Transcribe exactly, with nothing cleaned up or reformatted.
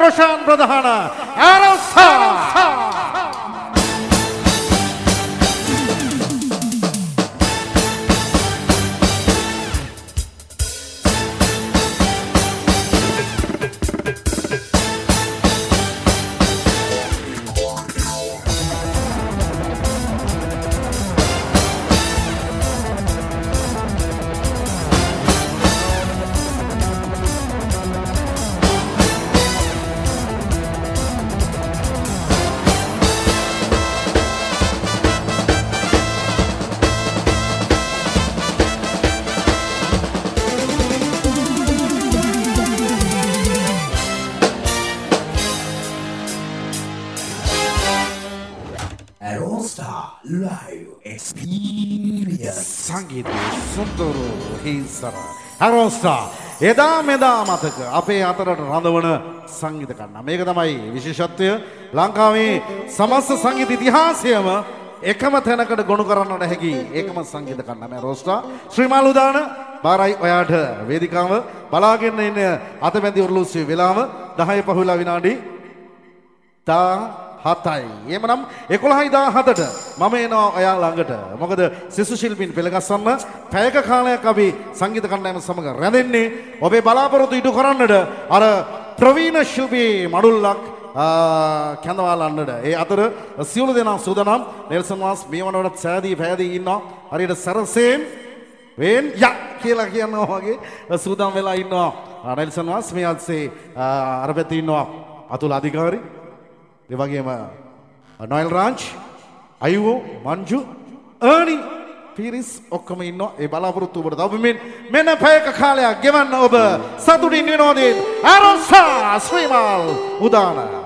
ප්‍රශාන්ත් ප්‍රධාන ආරෝසා Live experience. සංගීත සුන්දර හිසර ආරෝසා එදා මෙදා මතක අපේ අතරට රඳවන සංගීත කණ්ඩායම. මේක තමයි විශේෂත්වය. ලංකාවේ සමස්ත සංගීත ඉතිහාසයම එකම තැනකට ගොනු කරන්නට හැකි ඒකම සංගීත කණ්ඩායම ආරෝසා. ශ්‍රීමාල් උදාන බාරයි ඔයාට වේදිකාව බලාගෙන ඉන්න අතමැදි උරුලුස්සේ වෙලාව දහය පහුවෙලා විනාඩි තා හතයි. එමනම් එකොළහයි දාහතට මම එනවා ඔයා ළඟට. මොකද සිසු ශිල්පීන් පෙළගස්සන්න පැයක කාලයක් අපි සංගීත කණ්ඩායම සමග රැඳෙන්නේ. ඔබේ බලාපොරොත්තු ඉටු කරන්නට අර ප්‍රවීණ ශිල්පී මඩුල්ලක් කැඳවාලන්නට. ඒ අතර සියලු දෙනා සූදානම්. නෙල්සන් මාස් මේ වනකොට සෑදී පෑදී ඉන්නවා. හරියට සරසෙන් වෙන් ය කියලා කියනවා වගේ සූදානම් වෙලා ඉන්නවා. නෙල්සන් මාස් මේ අත්සේ අර පැත්තේ ඉන්නවා අතුල අධිකාරී. ඒ වගේම නොයල් රාජ්, අයුෝ, මංජු, අර්නි, පීරිස් ඔක්කොම ඉන්නවා. ඒ බලාපොරොත්තු ඔබට තව මෙන්න මෙන්න පැයක කාලයක් ගෙවන්න ඔබ සතුටින් විනෝදයෙන් ආරෝසා ශ්‍රීමාල් උදාන